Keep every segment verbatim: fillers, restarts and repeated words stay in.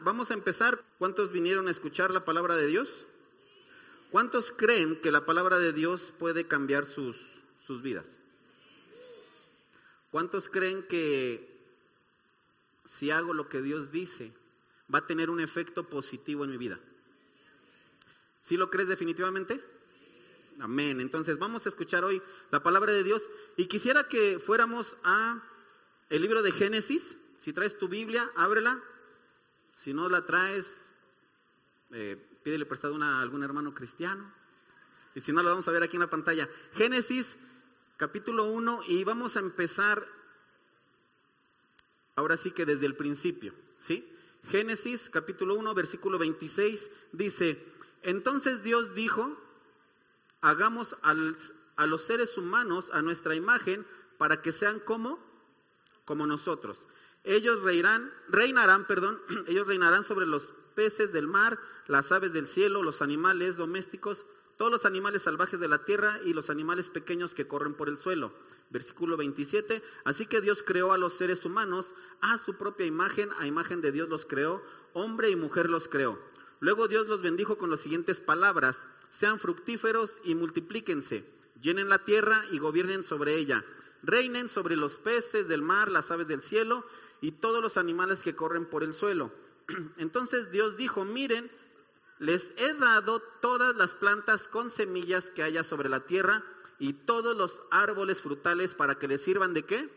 Vamos a empezar. ¿Cuántos vinieron a escuchar la palabra de Dios? ¿Cuántos creen que la palabra de Dios puede cambiar sus, sus vidas? ¿Cuántos creen que si hago lo que Dios dice, va a tener un efecto positivo en mi vida? ¿Sí lo crees definitivamente? Amén. Entonces vamos a escuchar hoy la palabra de Dios y quisiera que fuéramos a el libro de Génesis. Si traes tu Biblia, ábrela. Si no la traes, eh, pídele prestado una, a algún hermano cristiano. Y si no, lo vamos a ver aquí en la pantalla. Génesis capítulo uno, y vamos a empezar ahora sí que desde el principio, ¿sí? Génesis capítulo uno, versículo veintiséis, dice: entonces Dios dijo, hagamos al, a los seres humanos a nuestra imagen para que sean como, como nosotros. Ellos reirán, reinarán, perdón, ellos reinarán sobre los peces del mar, las aves del cielo, los animales domésticos, todos los animales salvajes de la tierra y los animales pequeños que corren por el suelo. Versículo veintisiete, así que Dios creó a los seres humanos a su propia imagen, a imagen de Dios los creó, hombre y mujer los creó. Luego Dios los bendijo con las siguientes palabras: sean fructíferos y multiplíquense, llenen la tierra y gobiernen sobre ella, reinen sobre los peces del mar, las aves del cielo y todos los animales que corren por el suelo. Entonces Dios dijo, miren, les he dado todas las plantas con semillas que haya sobre la tierra y todos los árboles frutales para que les sirvan ¿de qué?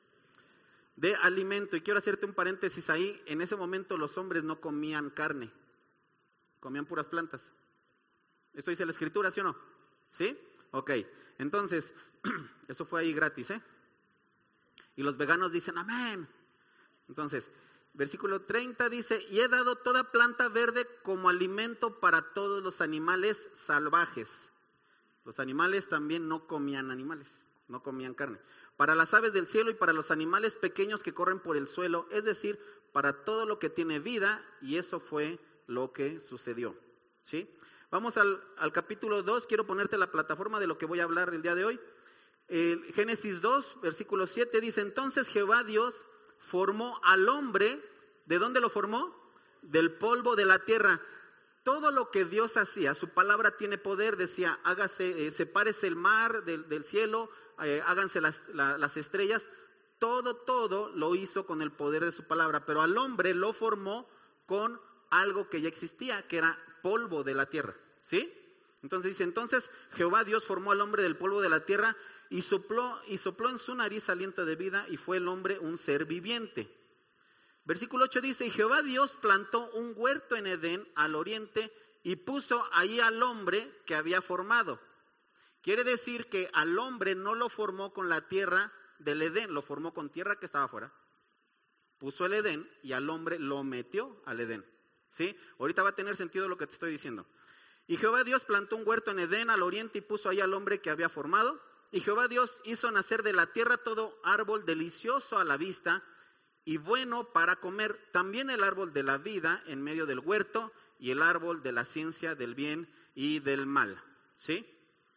De alimento. Y quiero hacerte un paréntesis ahí. En ese momento los hombres no comían carne, comían puras plantas. Esto dice la escritura, ¿sí o no? ¿Sí? Ok. Entonces, eso fue ahí gratis, ¿eh? Y los veganos dicen, amén. Entonces, versículo treinta dice, y he dado toda planta verde como alimento para todos los animales salvajes. Los animales también no comían animales, no comían carne. Para las aves del cielo y para los animales pequeños que corren por el suelo, es decir, para todo lo que tiene vida, y eso fue lo que sucedió. ¿Sí? Vamos al, al capítulo dos, quiero ponerte la plataforma de lo que voy a hablar el día de hoy. El Génesis dos, versículo siete dice, entonces Jehová Dios formó al hombre. ¿De dónde lo formó? Del polvo de la tierra. Todo lo que Dios hacía, su palabra tiene poder, decía, hágase, eh, sepárese el mar del, del cielo, eh, háganse las, la, las estrellas. Todo, todo lo hizo con el poder de su palabra, pero al hombre lo formó con algo que ya existía, que era polvo de la tierra, ¿sí? Entonces dice, entonces Jehová Dios formó al hombre del polvo de la tierra y sopló, y sopló en su nariz aliento de vida y fue el hombre un ser viviente. Versículo ocho dice, y Jehová Dios plantó un huerto en Edén al oriente y puso ahí al hombre que había formado. Quiere decir que al hombre no lo formó con la tierra del Edén, lo formó con tierra que estaba afuera. Puso el Edén y al hombre lo metió al Edén. ¿Sí? Ahorita va a tener sentido lo que te estoy diciendo. Y Jehová Dios plantó un huerto en Edén al oriente y puso ahí al hombre que había formado. Y Jehová Dios hizo nacer de la tierra todo árbol delicioso a la vista y bueno para comer, también el árbol de la vida en medio del huerto y el árbol de la ciencia del bien y del mal. ¿Sí?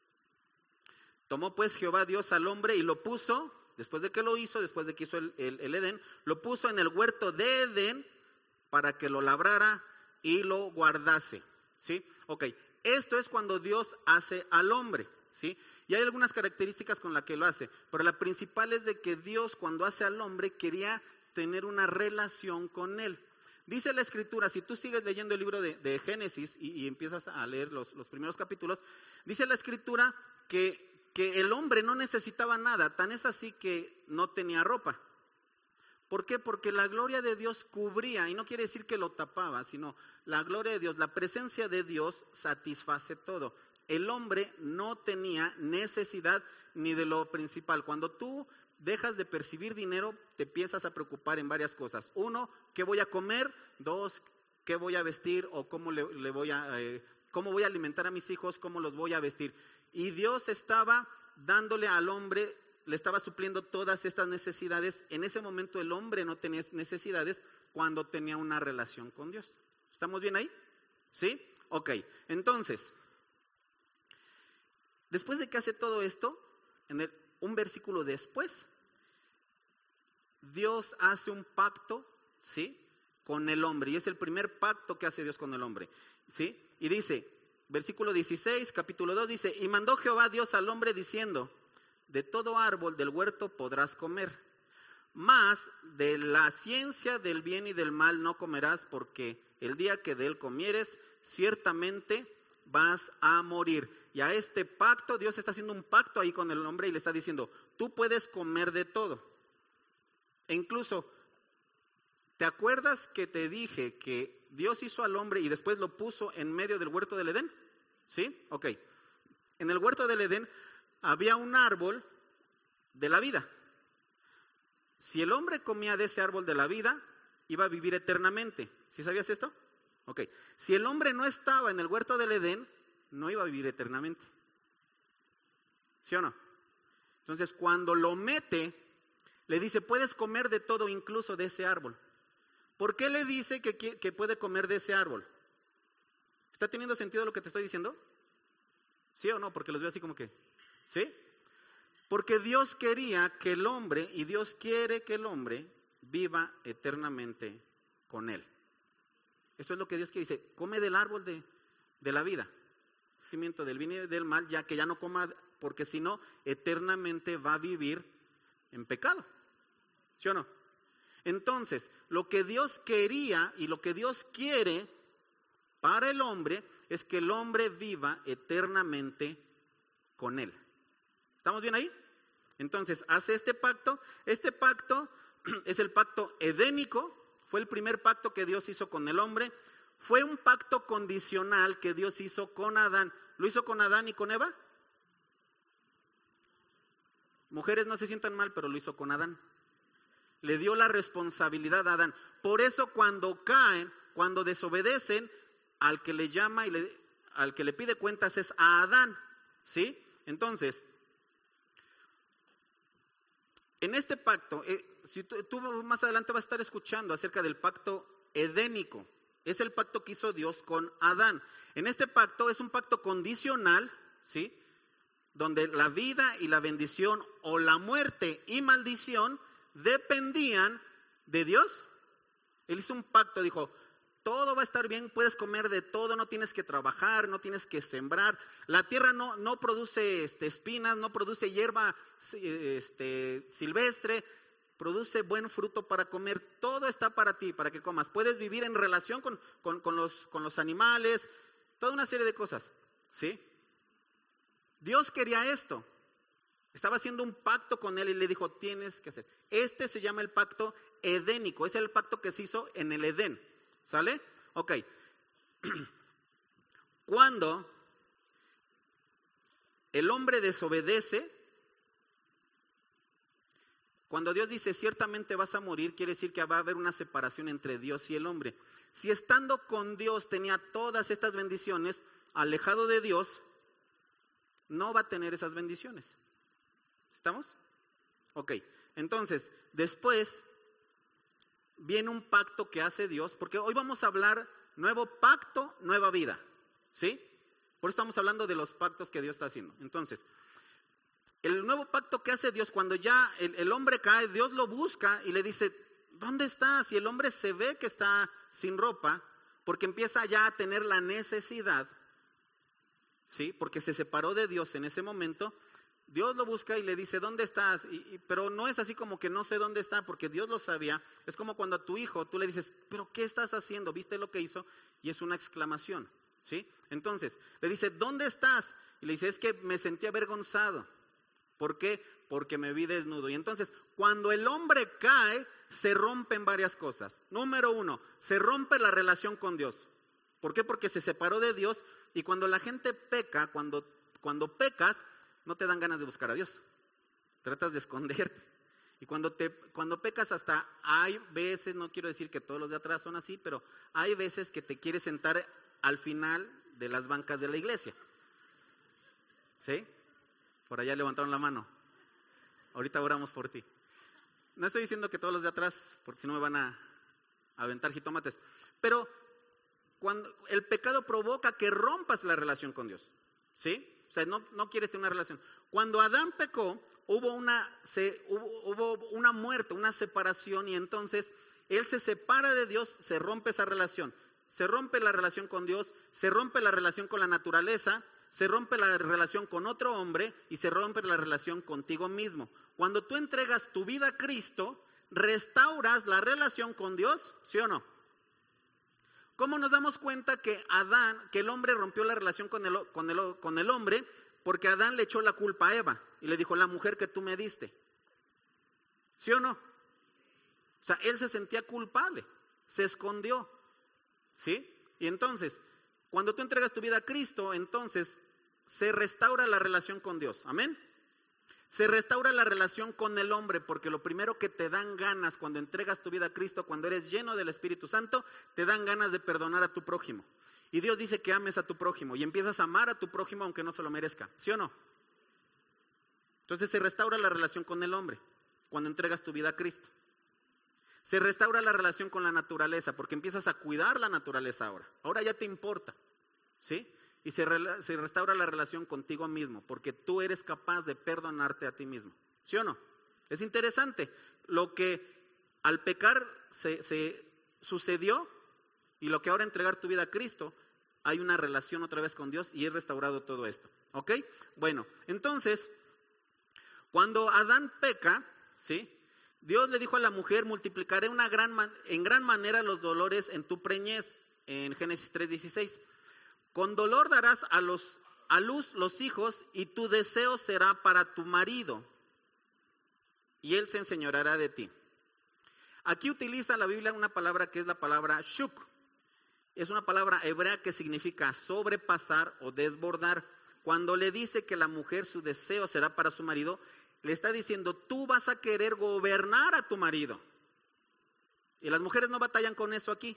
Tomó pues Jehová Dios al hombre y lo puso, después de que lo hizo, después de que hizo el, el, el Edén, lo puso en el huerto de Edén para que lo labrara y lo guardase. ¿Sí? Ok, esto es cuando Dios hace al hombre, ¿sí? Y hay algunas características con las que lo hace, pero la principal es de que Dios cuando hace al hombre quería tener una relación con él. Dice la escritura, si tú sigues leyendo el libro de, de Génesis y, y empiezas a leer los, los primeros capítulos, dice la escritura que, que el hombre no necesitaba nada, tan es así que no tenía ropa. ¿Por qué? Porque la gloria de Dios cubría, y no quiere decir que lo tapaba, sino la gloria de Dios, la presencia de Dios satisface todo. El hombre no tenía necesidad ni de lo principal. Cuando tú dejas de percibir dinero, te empiezas a preocupar en varias cosas. Uno, ¿qué voy a comer? Dos, ¿qué voy a vestir? O cómo le, le voy a, eh, cómo voy a alimentar a mis hijos, cómo los voy a vestir. Y Dios estaba dándole al hombre, le estaba supliendo todas estas necesidades. En ese momento el hombre no tenía necesidades cuando tenía una relación con Dios. ¿Estamos bien ahí? ¿Sí? Ok, entonces, después de que hace todo esto, en el, un versículo después, Dios hace un pacto, ¿sí?, con el hombre. Y es el primer pacto que hace Dios con el hombre. ¿Sí? Y dice, versículo dieciséis, capítulo dos, dice, y mandó Jehová Dios al hombre diciendo, de todo árbol del huerto podrás comer, mas de la ciencia del bien y del mal no comerás, porque el día que de él comieres, ciertamente vas a morir. Y a este pacto, Dios está haciendo un pacto ahí con el hombre y le está diciendo, tú puedes comer de todo. E incluso, ¿te acuerdas que te dije que Dios hizo al hombre y después lo puso en medio del huerto del Edén? ¿Sí? Ok. En el huerto del Edén había un árbol de la vida. Si el hombre comía de ese árbol de la vida, iba a vivir eternamente. ¿Sí sabías esto? Ok. Si el hombre no estaba en el huerto del Edén, no iba a vivir eternamente. ¿Sí o no? Entonces, cuando lo mete, le dice, puedes comer de todo, incluso de ese árbol. ¿Por qué le dice que, que, que puede comer de ese árbol? ¿Está teniendo sentido lo que te estoy diciendo? ¿Sí o no? Porque los veo así como que, ¿sí? Porque Dios quería que el hombre, y Dios quiere que el hombre viva eternamente con él. Eso es lo que Dios quiere. Dice, come del árbol de, de la vida, conocimiento del bien y del mal, ya que ya no coma, porque si no, eternamente va a vivir en pecado. ¿Sí o no? Entonces, lo que Dios quería y lo que Dios quiere para el hombre es que el hombre viva eternamente con él. ¿Estamos bien ahí? Entonces, hace este pacto. Este pacto es el pacto edénico. Fue el primer pacto que Dios hizo con el hombre. Fue un pacto condicional que Dios hizo con Adán. ¿Lo hizo con Adán y con Eva? Mujeres, no se sientan mal, pero lo hizo con Adán. Le dio la responsabilidad a Adán. Por eso cuando caen, cuando desobedecen, al que le llama y le, al que le pide cuentas es a Adán. ¿Sí? Entonces, en este pacto, eh, si tú, tú más adelante vas a estar escuchando acerca del pacto edénico. Es el pacto que hizo Dios con Adán. En este pacto es un pacto condicional, ¿sí? Donde la vida y la bendición o la muerte y maldición dependían de Dios. Él hizo un pacto, dijo, todo va a estar bien, puedes comer de todo, no tienes que trabajar, no tienes que sembrar. La tierra no, no produce este, espinas, no produce hierba este, silvestre, produce buen fruto para comer, todo está para ti, para que comas. Puedes vivir en relación con, con, con, los, con los animales, toda una serie de cosas, ¿sí? Dios quería esto. Estaba haciendo un pacto con él y le dijo, tienes que hacer. Este se llama el pacto edénico, es el pacto que se hizo en el Edén. ¿Sale? Ok. Cuando el hombre desobedece, cuando Dios dice ciertamente vas a morir, quiere decir que va a haber una separación entre Dios y el hombre. Si estando con Dios tenía todas estas bendiciones, alejado de Dios, no va a tener esas bendiciones. ¿Estamos? Ok. Entonces, después viene un pacto que hace Dios, porque hoy vamos a hablar nuevo pacto, nueva vida, ¿sí? Por eso estamos hablando de los pactos que Dios está haciendo. Entonces, el nuevo pacto que hace Dios, cuando ya el, el hombre cae, Dios lo busca y le dice, ¿dónde estás? Y el hombre se ve que está sin ropa, porque empieza ya a tener la necesidad, ¿sí? Porque se separó de Dios en ese momento. Dios lo busca y le dice, ¿dónde estás? Y, y, pero no es así como que no sé dónde está, porque Dios lo sabía. Es como cuando a tu hijo tú le dices, ¿pero qué estás haciendo? ¿Viste lo que hizo? Y es una exclamación, ¿sí? Entonces, le dice, ¿dónde estás? Y le dice, es que me sentí avergonzado. ¿Por qué? Porque me vi desnudo. Y entonces, cuando el hombre cae, se rompen varias cosas. Número uno, se rompe la relación con Dios. ¿Por qué? Porque se separó de Dios. Y cuando la gente peca, cuando, cuando pecas, no te dan ganas de buscar a Dios. Tratas de esconderte. Y cuando, te, cuando pecas hasta hay veces, no quiero decir que todos los de atrás son así, pero hay veces que te quieres sentar al final de las bancas de la iglesia. ¿Sí? Por allá levantaron la mano. Ahorita oramos por ti. No estoy diciendo que todos los de atrás, porque si no me van a, a aventar jitomates. Pero cuando el pecado provoca que rompas la relación con Dios. ¿Sí? O sea, no, no quieres tener una relación. Cuando Adán pecó, hubo una, se, hubo, hubo una muerte, una separación, y entonces Él se separa de Dios, se rompe esa relación. Se rompe la relación con Dios, se rompe la relación con la naturaleza, se rompe la relación con otro hombre y se rompe la relación contigo mismo. Cuando tú entregas tu vida a Cristo, restauras la relación con Dios, ¿sí o no? ¿Cómo nos damos cuenta que Adán, que el hombre rompió la relación con el, con el, con el hombre? Porque Adán le echó la culpa a Eva y le dijo, la mujer que tú me diste. ¿Sí o no? O sea, él se sentía culpable, se escondió. ¿Sí? Y entonces, cuando tú entregas tu vida a Cristo, entonces se restaura la relación con Dios. Amén. Se restaura la relación con el hombre, porque lo primero que te dan ganas cuando entregas tu vida a Cristo, cuando eres lleno del Espíritu Santo, te dan ganas de perdonar a tu prójimo. Y Dios dice que ames a tu prójimo y empiezas a amar a tu prójimo aunque no se lo merezca. ¿Sí o no? Entonces se restaura la relación con el hombre cuando entregas tu vida a Cristo. Se restaura la relación con la naturaleza, porque empiezas a cuidar la naturaleza ahora. Ahora ya te importa, ¿sí? Y se, re, se restaura la relación contigo mismo, porque tú eres capaz de perdonarte a ti mismo. ¿Sí o no? Es interesante. Lo que al pecar se, se sucedió y lo que ahora entregar tu vida a Cristo, hay una relación otra vez con Dios y es restaurado todo esto. ¿Ok? Bueno, entonces, cuando Adán peca, ¿sí? Dios le dijo a la mujer, multiplicaré una gran man- en gran manera los dolores en tu preñez, en Génesis tres dieciséis. Con dolor darás a, los, a luz los hijos y tu deseo será para tu marido y él se enseñoreará de ti. Aquí utiliza la Biblia una palabra que es la palabra shuk. Es una palabra hebrea que significa sobrepasar o desbordar. Cuando le dice que la mujer su deseo será para su marido, le está diciendo, tú vas a querer gobernar a tu marido. Y las mujeres no batallan con eso aquí.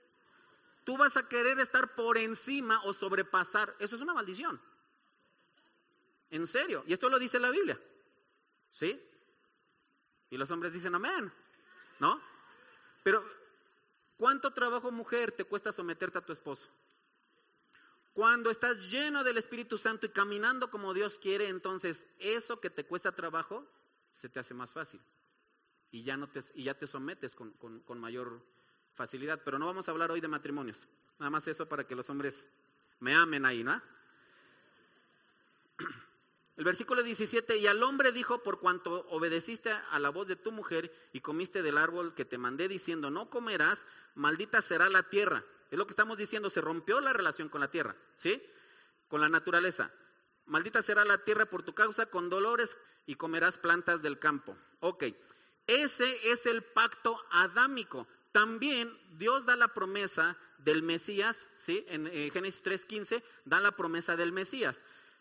Tú vas a querer estar por encima o sobrepasar. Eso es una maldición. En serio. Y esto lo dice la Biblia. ¿Sí? Y los hombres dicen amén. ¿No? Pero, ¿cuánto trabajo, mujer, te cuesta someterte a tu esposo? Cuando estás lleno del Espíritu Santo y caminando como Dios quiere, entonces eso que te cuesta trabajo se te hace más fácil. Y ya, no te, y ya te sometes con, con, con mayor facilidad. Pero no vamos a hablar hoy de matrimonios. Nada más eso para que los hombres me amen ahí, ¿no? El versículo diecisiete, y al hombre dijo, por cuanto obedeciste a la voz de tu mujer y comiste del árbol que te mandé diciendo, no comerás, maldita será la tierra. Es lo que estamos diciendo, se rompió la relación con la tierra, ¿sí? Con la naturaleza. Maldita será la tierra por tu causa, con dolores y comerás plantas del campo. Ok, ese es el pacto adámico. También Dios da la promesa del Mesías, ¿sí? En, en Génesis tres quince da la promesa del Mesías.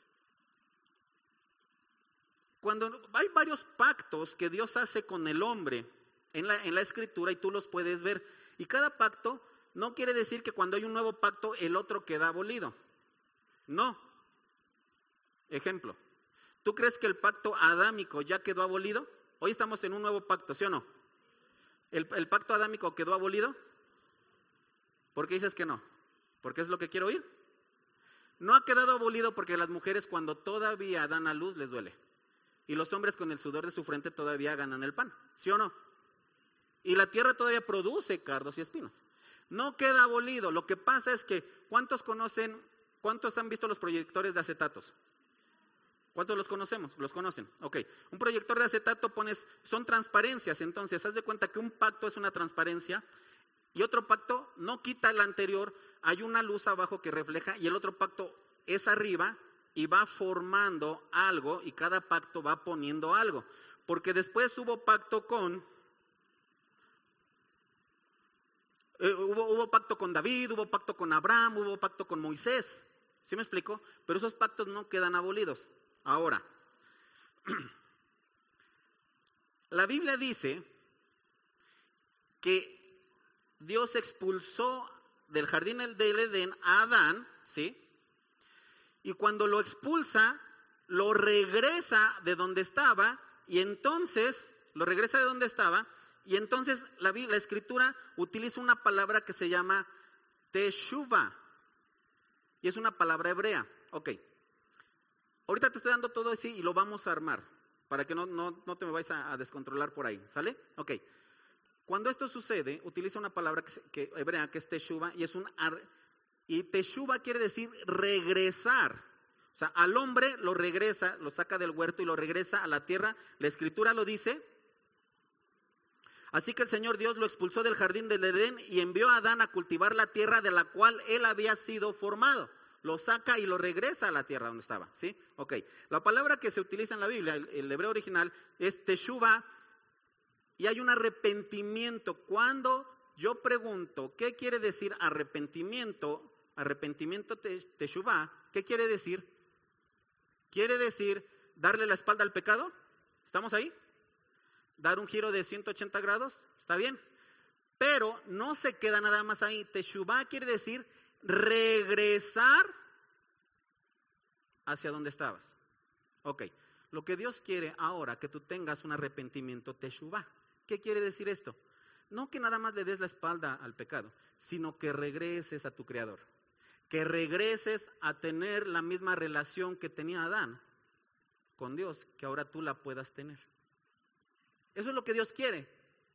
Cuando hay varios pactos que Dios hace con el hombre en la, en la Escritura y tú los puedes ver, y cada pacto no quiere decir que cuando hay un nuevo pacto el otro queda abolido. No. Ejemplo, ¿tú crees que el pacto adámico ya quedó abolido? Hoy estamos en un nuevo pacto, ¿sí o no? ¿El, el pacto adámico quedó abolido? ¿Por qué dices que no? ¿Porque es lo que quiero oír? No ha quedado abolido porque las mujeres cuando todavía dan a luz les duele. Y los hombres con el sudor de su frente todavía ganan el pan, ¿sí o no? Y la tierra todavía produce cardos y espinos. No queda abolido. Lo que pasa es que, ¿cuántos conocen, cuántos han visto los proyectores de acetatos? ¿Cuántos los conocemos? ¿Los conocen? Ok. Un proyector de acetato pones, son transparencias. Entonces, haz de cuenta que un pacto es una transparencia y otro pacto no quita el anterior. Hay una luz abajo que refleja y el otro pacto es arriba y va formando algo y cada pacto va poniendo algo. Porque después hubo pacto con... Eh, hubo, hubo pacto con David, hubo pacto con Abraham, hubo pacto con Moisés. ¿Sí me explico? Pero esos pactos no quedan abolidos. Ahora, la Biblia dice que Dios expulsó del jardín del Edén a Adán, ¿sí? Y cuando lo expulsa, lo regresa de donde estaba y entonces, lo regresa de donde estaba y entonces la, la Escritura utiliza una palabra que se llama teshuva y es una palabra hebrea. Ok, ahorita te estoy dando todo así y lo vamos a armar para que no, no, no te me vayas a, a descontrolar por ahí, ¿sale? Ok, Cuando esto sucede, utiliza una palabra que, que hebrea que es teshuva, y es un ar, y teshuva quiere decir regresar. O sea, al hombre lo regresa, lo saca del huerto y lo regresa a la tierra. La Escritura lo dice. Así que el Señor Dios lo expulsó del jardín del Edén y envió a Adán a cultivar la tierra de la cual él había sido formado. Lo saca y lo regresa a la tierra donde estaba, ¿sí? Ok. La palabra que se utiliza en la Biblia, el, el hebreo original, es teshuva, y hay un arrepentimiento. Cuando yo pregunto, ¿qué quiere decir arrepentimiento? Arrepentimiento teshuva, ¿qué quiere decir? ¿Quiere decir darle la espalda al pecado? ¿Estamos ahí? ¿Dar un giro de ciento ochenta grados? ¿Está bien? Pero no se queda nada más ahí. Teshuva quiere decir regresar hacia donde estabas. Ok. Lo que Dios quiere ahora, que tú tengas un arrepentimiento teshuva. ¿Qué quiere decir esto? No que nada más le des la espalda al pecado, sino que regreses a tu Creador. Que regreses a tener la misma relación que tenía Adán con Dios, que ahora tú la puedas tener. Eso es lo que Dios quiere.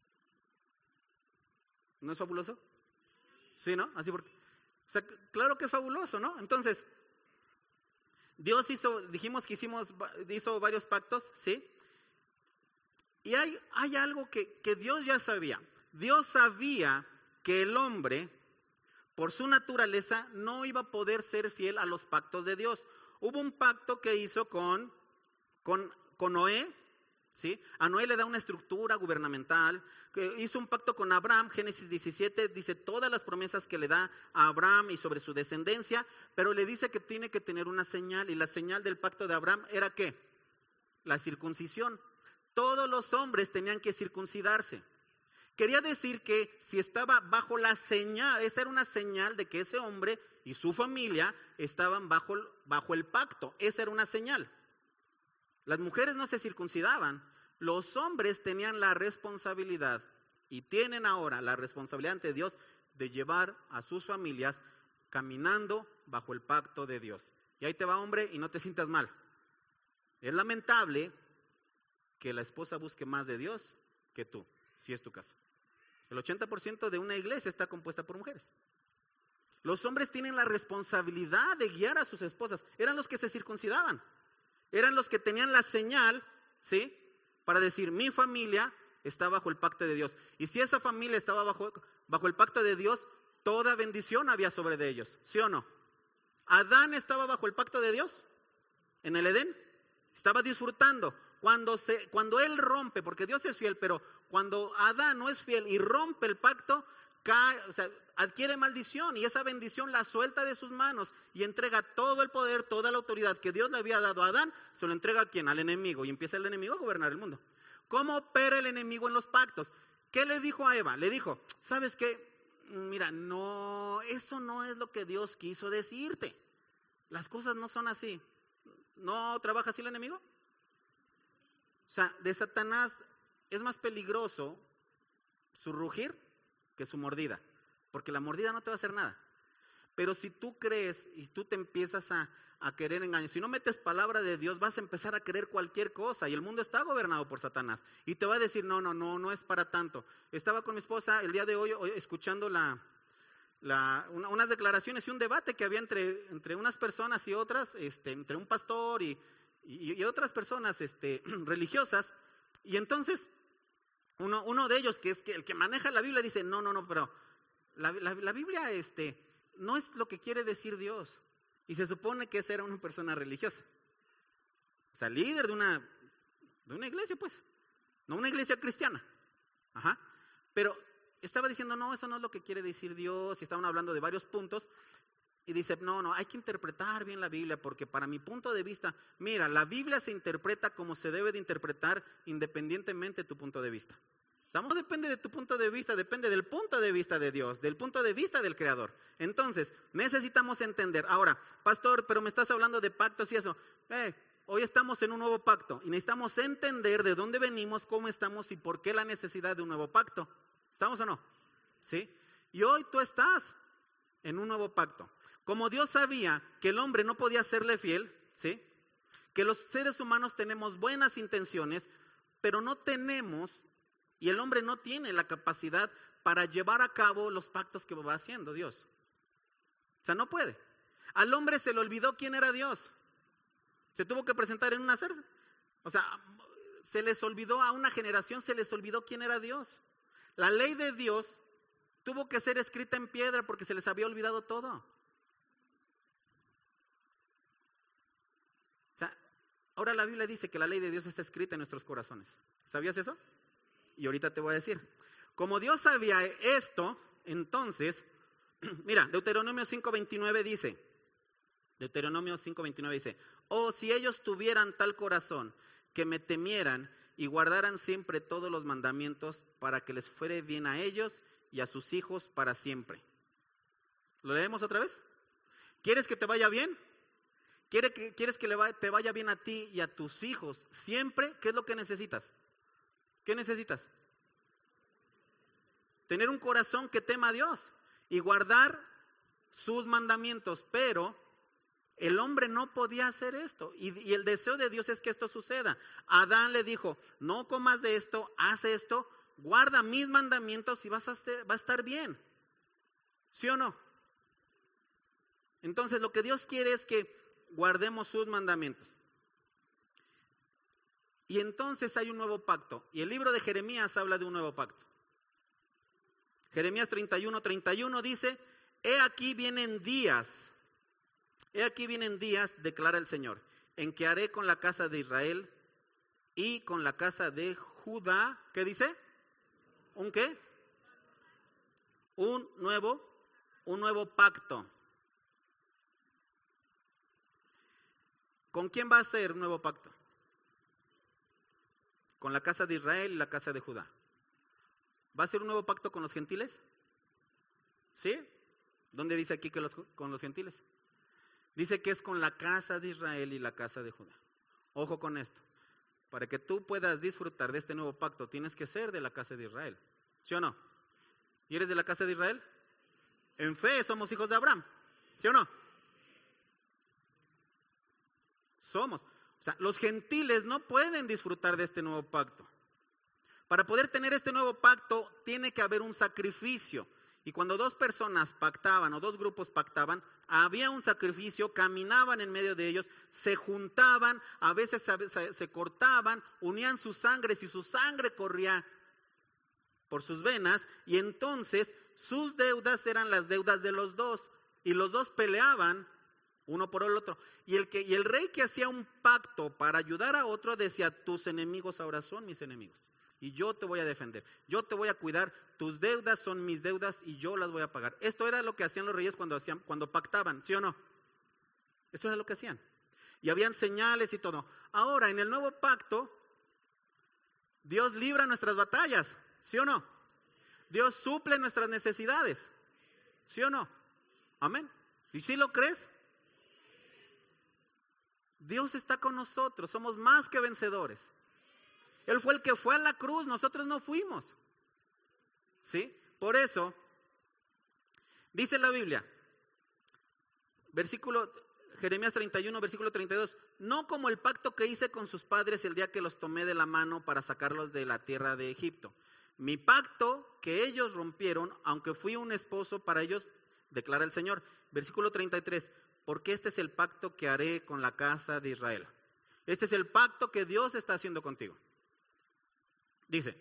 ¿No es fabuloso? Sí, ¿no? Así porque, o sea, claro que es fabuloso, ¿no? Entonces, Dios hizo, dijimos que hicimos, hizo varios pactos, ¿sí? Y hay, hay algo que, que Dios ya sabía. Dios sabía que el hombre, por su naturaleza, no iba a poder ser fiel a los pactos de Dios. Hubo un pacto que hizo con, con, con Noé, ¿sí? A Noé le da una estructura gubernamental, que hizo un pacto con Abraham. Génesis diecisiete dice todas las promesas que le da a Abraham y sobre su descendencia, pero le dice que tiene que tener una señal, y la señal del pacto de Abraham era ¿qué? La circuncisión. Todos los hombres tenían que circuncidarse. Quería decir que si estaba bajo la señal, esa era una señal de que ese hombre y su familia estaban bajo, bajo el pacto. Esa era una señal. Las mujeres no se circuncidaban. Los hombres tenían la responsabilidad, y tienen ahora la responsabilidad ante Dios, de llevar a sus familias caminando bajo el pacto de Dios. Y ahí te va, hombre, y no te sientas mal. Es lamentable que la esposa busque más de Dios que tú, si es tu caso. El ochenta por ciento de una iglesia está compuesta por mujeres. Los hombres tienen la responsabilidad de guiar a sus esposas. Eran los que se circuncidaban. Eran los que tenían la señal, ¿sí? Para decir, mi familia está bajo el pacto de Dios. Y si esa familia estaba bajo, bajo el pacto de Dios, toda bendición había sobre de ellos. ¿Sí o no? ¿Adán estaba bajo el pacto de Dios en el Edén? Estaba disfrutando. Cuando, se, cuando él rompe, porque Dios es fiel, pero cuando Adán no es fiel y rompe el pacto, cae, o sea, adquiere maldición, y esa bendición la suelta de sus manos y entrega todo el poder, toda la autoridad que Dios le había dado a Adán, se lo entrega a quién, al enemigo, y empieza el enemigo a gobernar el mundo. ¿Cómo opera el enemigo en los pactos? ¿Qué le dijo a Eva? Le dijo, ¿sabes qué? Mira, no, eso no es lo que Dios quiso decirte. Las cosas no son así. ¿No trabaja así el enemigo? O sea, de Satanás es más peligroso su rugir que su mordida, porque la mordida no te va a hacer nada. Pero si tú crees y tú te empiezas a, a querer engañar, si no metes palabra de Dios, vas a empezar a querer cualquier cosa, y el mundo está gobernado por Satanás, y te va a decir, no, no, no, no es para tanto. Estaba con mi esposa el día de hoy, hoy escuchando la, la, una, unas declaraciones y un debate que había entre, entre unas personas y otras, este, entre un pastor y, y, y otras personas este, religiosas, y entonces uno, uno de ellos, que es que el que maneja la Biblia, dice, no, no, no, pero la, la, la Biblia este, no es lo que quiere decir Dios. Y se supone que esa era una persona religiosa. O sea, líder de una, de una iglesia, pues. No una iglesia cristiana. Ajá. Pero estaba diciendo, no, eso no es lo que quiere decir Dios. Y estaban hablando de varios puntos. Y dice, no, no, hay que interpretar bien la Biblia, porque para mi punto de vista, mira, la Biblia se interpreta como se debe de interpretar independientemente de tu punto de vista. ¿Estamos? No depende de tu punto de vista, depende del punto de vista de Dios, del punto de vista del Creador. Entonces, necesitamos entender. Ahora, pastor, pero me estás hablando de pactos y eso. Eh, hoy estamos en un nuevo pacto y necesitamos entender de dónde venimos, cómo estamos y por qué la necesidad de un nuevo pacto. ¿Estamos o no? ¿Sí? Y hoy tú estás en un nuevo pacto. Como Dios sabía que el hombre no podía serle fiel, ¿sí? Que los seres humanos tenemos buenas intenciones, pero no tenemos Y el hombre no tiene la capacidad para llevar a cabo los pactos que va haciendo Dios. O sea, no puede. Al hombre se le olvidó quién era Dios. Se tuvo que presentar en una zarza. O sea, se les olvidó a una generación, se les olvidó quién era Dios. La ley de Dios tuvo que ser escrita en piedra porque se les había olvidado todo. O sea, ahora la Biblia dice que la ley de Dios está escrita en nuestros corazones. ¿Sabías eso? Y ahorita te voy a decir. Como Dios sabía esto, entonces, mira, Deuteronomio cinco veintinueve dice, Deuteronomio cinco veintinueve dice, oh, si ellos tuvieran tal corazón que me temieran y guardaran siempre todos los mandamientos para que les fuere bien a ellos y a sus hijos para siempre. ¿Lo leemos otra vez? ¿Quieres que te vaya bien? ¿Quieres que, ¿Quieres que le va, te vaya bien a ti y a tus hijos siempre? ¿Qué es lo que necesitas? ¿Qué necesitas? Tener un corazón que tema a Dios y guardar sus mandamientos, pero el hombre no podía hacer esto y, y el deseo de Dios es que esto suceda. Adán le dijo, no comas de esto, haz esto, guarda mis mandamientos y vas a, ser, va a estar bien. ¿Sí o no? Entonces lo que Dios quiere es que guardemos sus mandamientos. Y entonces hay un nuevo pacto. Y el libro de Jeremías habla de un nuevo pacto. Jeremías treinta y uno, treinta y uno dice, he aquí vienen días, he aquí vienen días, declara el Señor, en que haré con la casa de Israel y con la casa de Judá, ¿qué dice? ¿Un qué? Un nuevo, un nuevo pacto. ¿Con quién va a ser un nuevo pacto? Con la casa de Israel y la casa de Judá. ¿Va a ser un nuevo pacto con los gentiles? ¿Sí? ¿Dónde dice aquí que los, con los gentiles? Dice que es con la casa de Israel y la casa de Judá. Ojo con esto. Para que tú puedas disfrutar de este nuevo pacto, tienes que ser de la casa de Israel. ¿Sí o no? ¿Y eres de la casa de Israel? En fe somos hijos de Abraham. ¿Sí o no? Somos. O sea, los gentiles no pueden disfrutar de este nuevo pacto. Para poder tener este nuevo pacto, tiene que haber un sacrificio. Y cuando dos personas pactaban o dos grupos pactaban, había un sacrificio, caminaban en medio de ellos, se juntaban, a veces se, se cortaban, unían sus sangres y su sangre corría por sus venas. Y entonces sus deudas eran las deudas de los dos. Y los dos peleaban uno por el otro. Y el, que, y el rey que hacía un pacto para ayudar a otro decía, tus enemigos ahora son mis enemigos. Y yo te voy a defender, yo te voy a cuidar, tus deudas son mis deudas y yo las voy a pagar. Esto era lo que hacían los reyes cuando, hacían, cuando pactaban, ¿sí o no? Esto era lo que hacían. Y habían señales y todo. Ahora, en el nuevo pacto, Dios libra nuestras batallas, ¿sí o no? Dios suple nuestras necesidades, ¿sí o no? Amén. ¿Y si lo crees? Dios está con nosotros, somos más que vencedores. Él fue el que fue a la cruz, nosotros no fuimos. ¿Sí? Por eso, dice la Biblia, versículo, Jeremías treinta y uno, versículo treinta y dos, no como el pacto que hice con sus padres el día que los tomé de la mano para sacarlos de la tierra de Egipto. Mi pacto que ellos rompieron, aunque fui un esposo para ellos, declara el Señor. Versículo treinta y tres, porque este es el pacto que haré con la casa de Israel. Este es el pacto que Dios está haciendo contigo. Dice,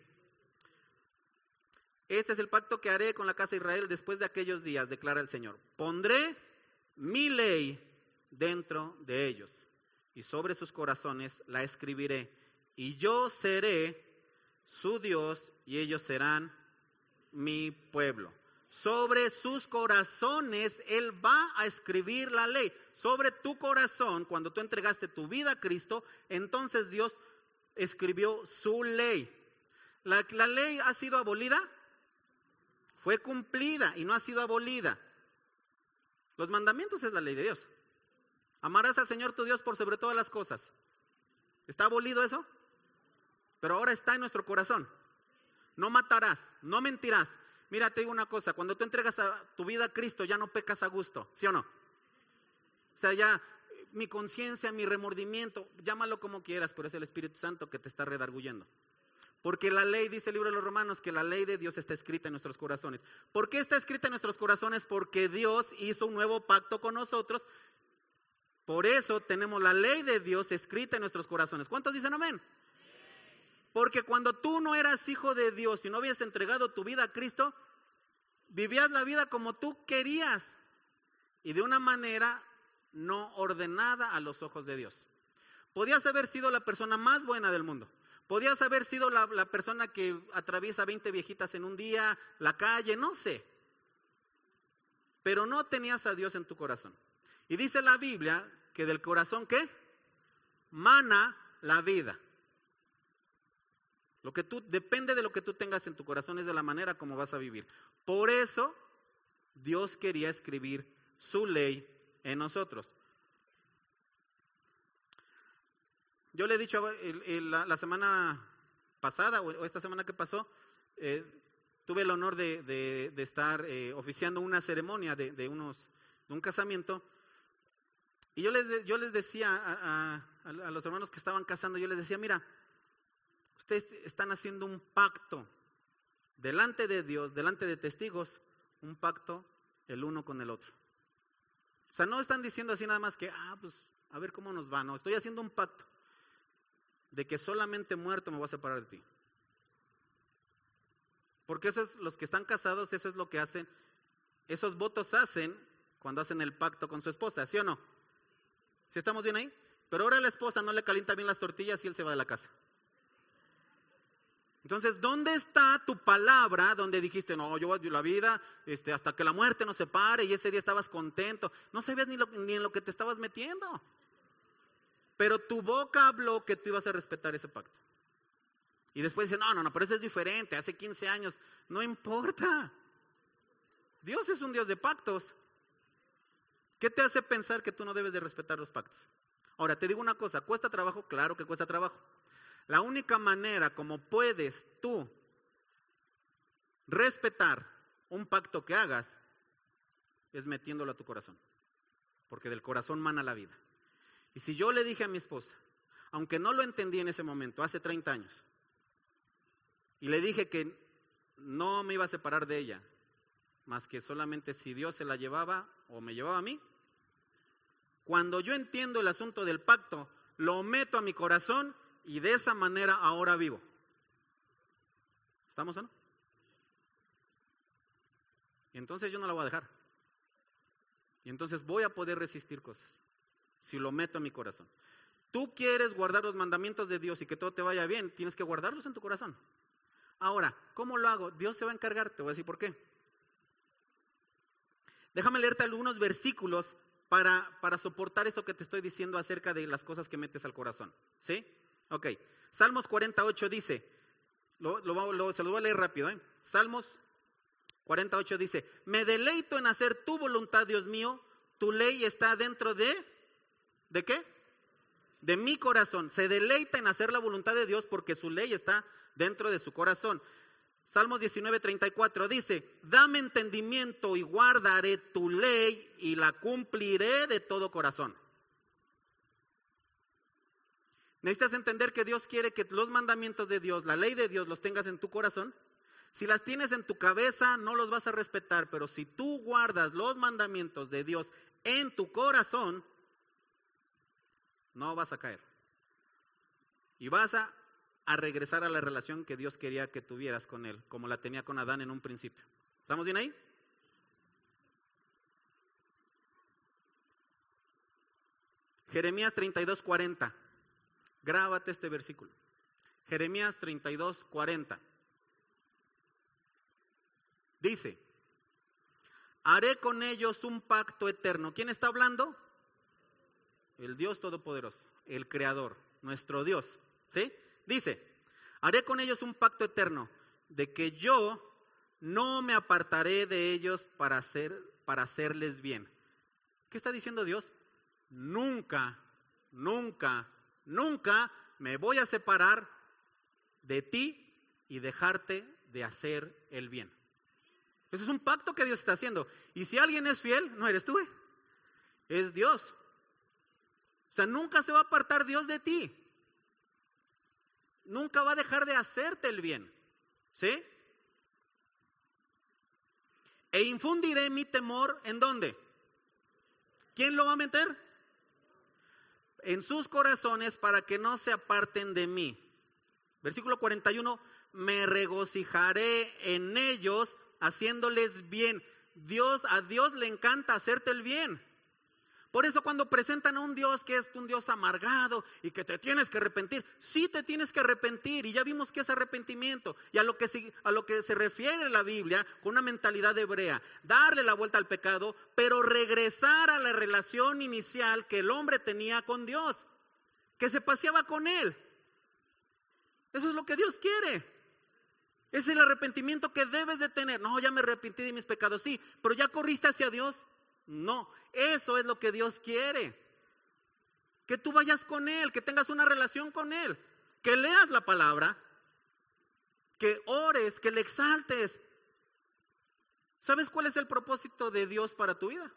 este es el pacto que haré con la casa de Israel después de aquellos días, declara el Señor. Pondré mi ley dentro de ellos y sobre sus corazones la escribiré. Y yo seré su Dios y ellos serán mi pueblo. Sobre sus corazones Él va a escribir la ley. Sobre tu corazón, cuando tú entregaste tu vida a Cristo, entonces Dios escribió su ley. ¿La, la ley ha sido abolida? Fue cumplida y no ha sido abolida. Los mandamientos es la ley de Dios. Amarás al Señor tu Dios por sobre todas las cosas. ¿Está abolido eso? Pero ahora está en nuestro corazón. No matarás, no mentirás. Mira, te digo una cosa, cuando tú entregas a tu vida a Cristo ya no pecas a gusto, ¿sí o no? O sea, ya mi conciencia, mi remordimiento, llámalo como quieras, pero es el Espíritu Santo que te está redarguyendo. Porque la ley, dice el libro de los Romanos, que la ley de Dios está escrita en nuestros corazones. ¿Por qué está escrita en nuestros corazones? Porque Dios hizo un nuevo pacto con nosotros. Por eso tenemos la ley de Dios escrita en nuestros corazones. ¿Cuántos dicen amén? Porque cuando tú no eras hijo de Dios y no habías entregado tu vida a Cristo, vivías la vida como tú querías y de una manera no ordenada a los ojos de Dios. Podías haber sido la persona más buena del mundo. Podías haber sido la, la persona que atraviesa veinte viejitas en un día, la calle, no sé. Pero no tenías a Dios en tu corazón. Y dice la Biblia que del corazón, ¿qué? Mana la vida. Lo que tú, depende de lo que tú tengas en tu corazón, es de la manera como vas a vivir. Por eso, Dios quería escribir su ley en nosotros. Yo le he dicho el, el, la, la semana pasada, o esta semana que pasó, eh, tuve el honor de, de, de estar eh, oficiando una ceremonia de, de, unos, de un casamiento. Y yo les, yo les decía a, a, a los hermanos que estaban casando, yo les decía, mira, ustedes están haciendo un pacto delante de Dios, delante de testigos, un pacto el uno con el otro. O sea, no están diciendo así nada más que, ah, pues, a ver cómo nos va. No, estoy haciendo un pacto de que solamente muerto me voy a separar de ti. Porque eso es, los que están casados, eso es lo que hacen, esos votos hacen cuando hacen el pacto con su esposa, ¿sí o no? ¿Sí estamos bien ahí? Pero ahora la esposa no le calienta bien las tortillas y él se va de la casa. Entonces, ¿dónde está tu palabra donde dijiste, no, yo voy a la vida este, hasta que la muerte nos separe, y ese día estabas contento? No sabías ni, lo, ni en lo que te estabas metiendo. Pero tu boca habló que tú ibas a respetar ese pacto. Y después dice, no, no, no, pero eso es diferente, hace quince años. No importa. Dios es un Dios de pactos. ¿Qué te hace pensar que tú no debes de respetar los pactos? Ahora, te digo una cosa, ¿cuesta trabajo? Claro que cuesta trabajo. La única manera como puedes tú respetar un pacto que hagas es metiéndolo a tu corazón. Porque del corazón mana la vida. Y si yo le dije a mi esposa, aunque no lo entendí en ese momento, hace treinta años, y le dije que no me iba a separar de ella, más que solamente si Dios se la llevaba o me llevaba a mí, cuando yo entiendo el asunto del pacto, lo meto a mi corazón y de esa manera ahora vivo. ¿Estamos o no? Y entonces yo no la voy a dejar. Y entonces voy a poder resistir cosas si lo meto a mi corazón. Tú quieres guardar los mandamientos de Dios y que todo te vaya bien, tienes que guardarlos en tu corazón. Ahora, ¿cómo lo hago? Dios se va a encargar, te voy a decir por qué. Déjame leerte algunos versículos para, para soportar esto que te estoy diciendo acerca de las cosas que metes al corazón. ¿Sí? Ok. Salmos cuarenta y ocho dice, lo, lo, lo, se lo voy a leer rápido, ¿eh? Salmos cuarenta y ocho dice, me deleito en hacer tu voluntad, Dios mío, tu ley está dentro de, ¿de qué? De mi corazón. Se deleita en hacer la voluntad de Dios porque su ley está dentro de su corazón. Salmos diecinueve treinta y cuatro dice, dame entendimiento y guardaré tu ley y la cumpliré de todo corazón. Necesitas entender que Dios quiere que los mandamientos de Dios, la ley de Dios, los tengas en tu corazón. Si las tienes en tu cabeza, no los vas a respetar, pero si tú guardas los mandamientos de Dios en tu corazón, no vas a caer. Y vas a, a regresar a la relación que Dios quería que tuvieras con Él, como la tenía con Adán en un principio. ¿Estamos bien ahí? Jeremías treinta y dos cuarenta. Grábate este versículo. Jeremías treinta y dos cuarenta. Dice, haré con ellos un pacto eterno. ¿Quién está hablando? El Dios Todopoderoso, el Creador, nuestro Dios. ¿Sí? Dice, haré con ellos un pacto eterno, de que yo no me apartaré de ellos para, hacer, para hacerles bien. ¿Qué está diciendo Dios? Nunca, nunca, nunca me voy a separar de ti y dejarte de hacer el bien. Eso es un pacto que Dios está haciendo. Y si alguien es fiel, no eres tú, ¿eh? Es Dios. O sea, nunca se va a apartar Dios de ti. nunca va a dejar de hacerte el bien. ¿Sí? E infundiré mi temor, ¿en dónde? ¿Quién lo va a meter? En sus corazones, para que no se aparten de mí. Versículo cuarenta y uno, me regocijaré en ellos, haciéndoles bien. Dios, a Dios le encanta hacerte el bien. Por eso cuando presentan a un Dios que es un Dios amargado y que te tienes que arrepentir, sí te tienes que arrepentir, y ya vimos que es arrepentimiento, y a lo que se, a lo que se refiere la Biblia con una mentalidad hebrea, darle la vuelta al pecado, pero regresar a la relación inicial que el hombre tenía con Dios, que se paseaba con él. Eso es lo que Dios quiere. Es el arrepentimiento que debes de tener. No, ya me arrepentí de mis pecados, sí, pero ya corriste hacia Dios. No, eso es lo que Dios quiere. Que tú vayas con Él, que tengas una relación con Él, que leas la palabra, que ores, que le exaltes. ¿Sabes cuál es el propósito de Dios para tu vida?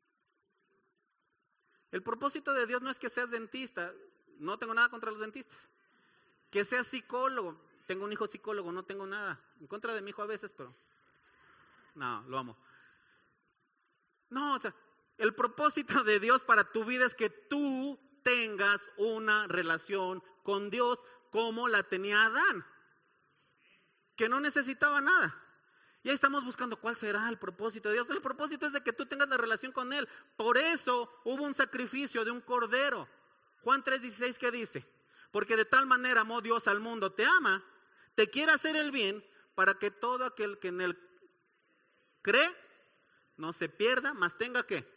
El propósito de Dios no es que seas dentista, no tengo nada contra los dentistas. Que seas psicólogo, tengo un hijo psicólogo, no tengo nada en contra de mi hijo a veces, pero no, lo amo. No, o sea, el propósito de Dios para tu vida es que tú tengas una relación con Dios como la tenía Adán, que no necesitaba nada. Y ahí estamos buscando cuál será el propósito de Dios. El propósito es de que tú tengas la relación con Él. Por eso hubo un sacrificio de un cordero. Juan tres dieciséis, ¿qué dice? Porque de tal manera amó Dios al mundo, te ama, te quiere hacer el bien, para que todo aquel que en Él cree no se pierda, mas tenga ¿qué?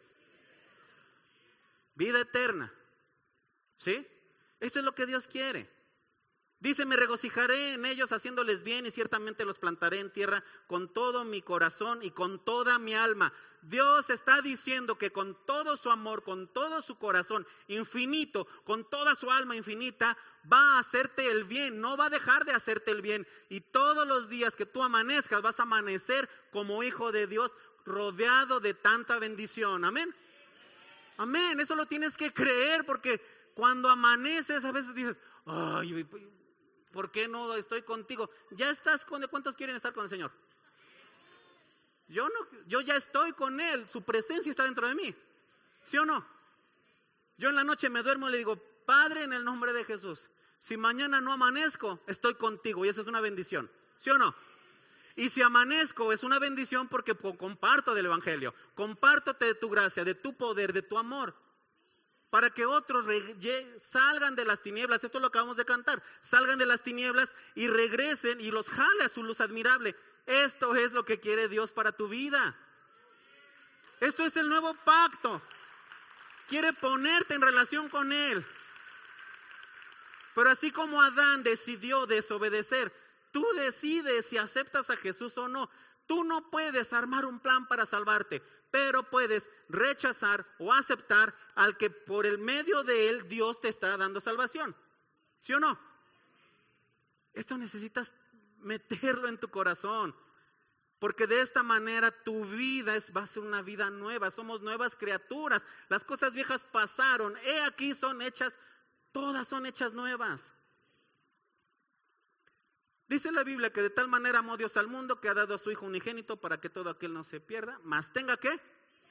Vida eterna. ¿Sí? Esto es lo que Dios quiere. Dice, me regocijaré en ellos haciéndoles bien, y ciertamente los plantaré en tierra con todo mi corazón y con toda mi alma. Dios está diciendo que con todo su amor, con todo su corazón infinito, con toda su alma infinita, va a hacerte el bien, no va a dejar de hacerte el bien. Y todos los días que tú amanezcas, vas a amanecer como hijo de Dios, rodeado de tanta bendición. Amén. Amén. Eso lo tienes que creer, porque cuando amaneces a veces dices, ay, ¿por qué no estoy contigo? Ya estás con Él. ¿Cuántos quieren estar con el Señor? Yo no, yo ya estoy con Él. Su presencia está dentro de mí. ¿Sí o no? Yo en la noche me duermo y le digo, Padre, en el nombre de Jesús, si mañana no amanezco, estoy contigo, y eso es una bendición. ¿Sí o no? Y si amanezco, es una bendición porque comparto del Evangelio, comparto de tu gracia, de tu poder, de tu amor, para que otros salgan de las tinieblas. Esto lo acabamos de cantar, salgan de las tinieblas y regresen y los jale a su luz admirable. Esto es lo que quiere Dios para tu vida. Esto es el nuevo pacto. Quiere ponerte en relación con Él. Pero así como Adán decidió desobedecer, tú decides si aceptas a Jesús o no. Tú no puedes armar un plan para salvarte, pero puedes rechazar o aceptar al que por el medio de él Dios te está dando salvación. ¿Sí o no? Esto necesitas meterlo en tu corazón, porque de esta manera tu vida es, va a ser una vida nueva. Somos nuevas criaturas. Las cosas viejas pasaron. He aquí son hechas, todas son hechas nuevas. Dice la Biblia que de tal manera amó Dios al mundo que ha dado a su Hijo unigénito para que todo aquel no se pierda, mas tenga ¿qué?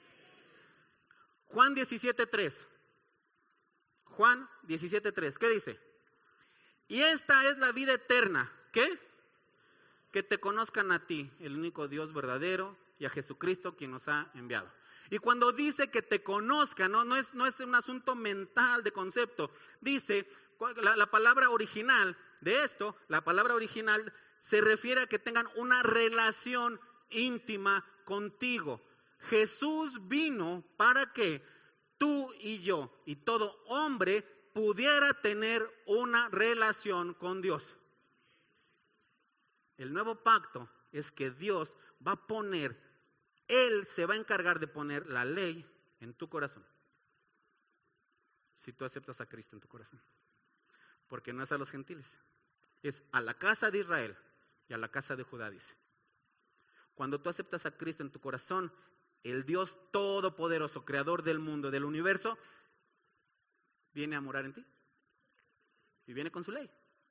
Juan diecisiete tres. Juan diecisiete tres. ¿Qué dice? Y esta es la vida eterna. ¿Qué? Que te conozcan a ti, el único Dios verdadero, y a Jesucristo quien nos ha enviado. Y cuando dice que te conozcan, no, no, es, no es un asunto mental de concepto. Dice, la, la palabra original de esto, la palabra original se refiere a que tengan una relación íntima contigo. Jesús vino para que tú y yo y todo hombre pudiera tener una relación con Dios. El nuevo pacto es que Dios va a poner, Él se va a encargar de poner la ley en tu corazón. Si tú aceptas a Cristo en tu corazón. Porque no es a los gentiles, es a la casa de Israel y a la casa de Judá, dice. Cuando tú aceptas a Cristo en tu corazón, el Dios todopoderoso, creador del mundo, del universo, viene a morar en ti. Y viene con su ley.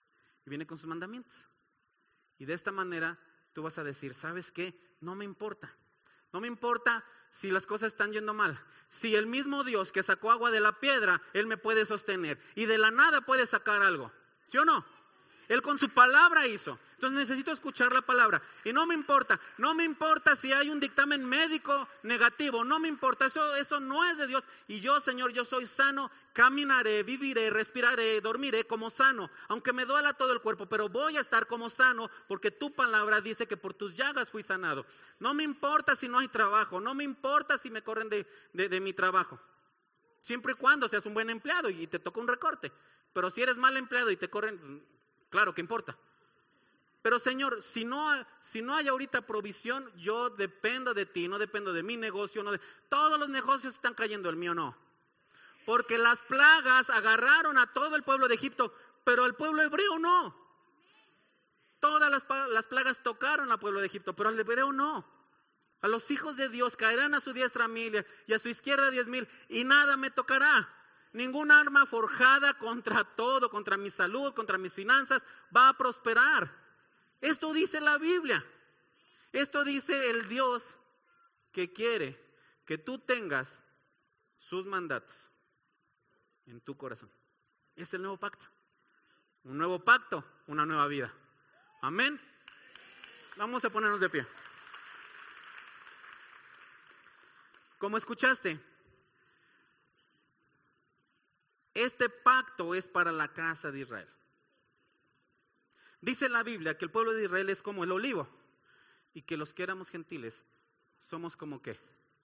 y viene con sus mandamientos. Y de esta manera tú vas a decir, ¿sabes qué? No me importa. No me importa si las cosas están yendo mal. Si el mismo Dios que sacó agua de la piedra, Él me puede sostener. Y de la nada puede sacar algo. ¿Sí o no? Él con su palabra hizo. Entonces necesito escuchar la palabra. Y no me importa. No me importa si hay un dictamen médico negativo. No me importa. Eso, eso no es de Dios. Y yo, Señor, yo soy sano. Caminaré, viviré, respiraré, dormiré como sano. Aunque me duela todo el cuerpo. Pero voy a estar como sano porque tu palabra dice que por tus llagas fui sanado. No me importa si no hay trabajo. No me importa si me corren de, de, de mi trabajo. Siempre y cuando seas un buen empleado y te toca un recorte. Pero si eres mal empleado y te corren... Claro que importa. Pero Señor, si no, si no hay ahorita provisión, yo dependo de ti, no dependo de mi negocio. No de, todos los negocios están cayendo, el mío no. Porque las plagas agarraron a todo el pueblo de Egipto, pero al pueblo hebreo no. Todas las, las plagas tocaron al pueblo de Egipto, pero al hebreo no. A los hijos de Dios caerán a su diestra mil y a su izquierda diez mil y nada me tocará. Ningún arma forjada contra todo, contra mi salud, contra mis finanzas, va a prosperar. Esto dice la Biblia. Esto dice el Dios que quiere que tú tengas sus mandatos en tu corazón. Es el nuevo pacto. Un nuevo pacto, una nueva vida. Amén. Vamos a ponernos de pie. Como escuchaste, este pacto es para la casa de Israel. Dice la Biblia que el pueblo de Israel es como el olivo y que los que éramos gentiles somos como ¿qué?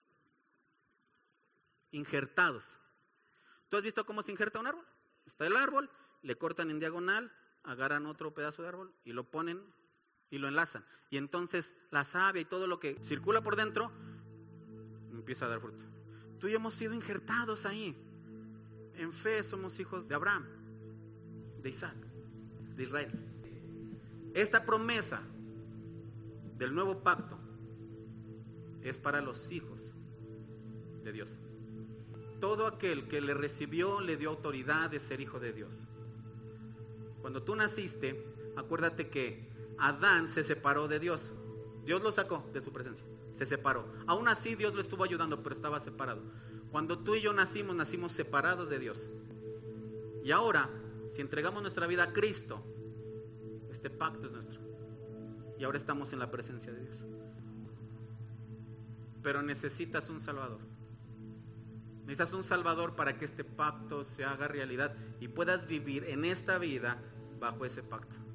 Injertados. ¿Tú has visto cómo se injerta un árbol? Está el árbol, le cortan en diagonal, agarran otro pedazo de árbol y lo ponen y lo enlazan. Y entonces la savia y todo lo que circula por dentro empieza a dar fruto. Tú y yo hemos sido injertados ahí. En fe somos hijos de Abraham, de Isaac, de Israel. Esta promesa del nuevo pacto es para los hijos de Dios. Todo aquel que le recibió le dio autoridad de ser hijo de Dios. Cuando tú naciste, acuérdate que Adán se separó de Dios. Dios lo sacó de su presencia, se separó. Aún así Dios lo estuvo ayudando, pero estaba separado. Cuando tú y yo nacimos, nacimos separados de Dios. Y ahora, si entregamos nuestra vida a Cristo, este pacto es nuestro. Y ahora estamos en la presencia de Dios. Pero necesitas un Salvador. Necesitas un Salvador para que este pacto se haga realidad y puedas vivir en esta vida bajo ese pacto.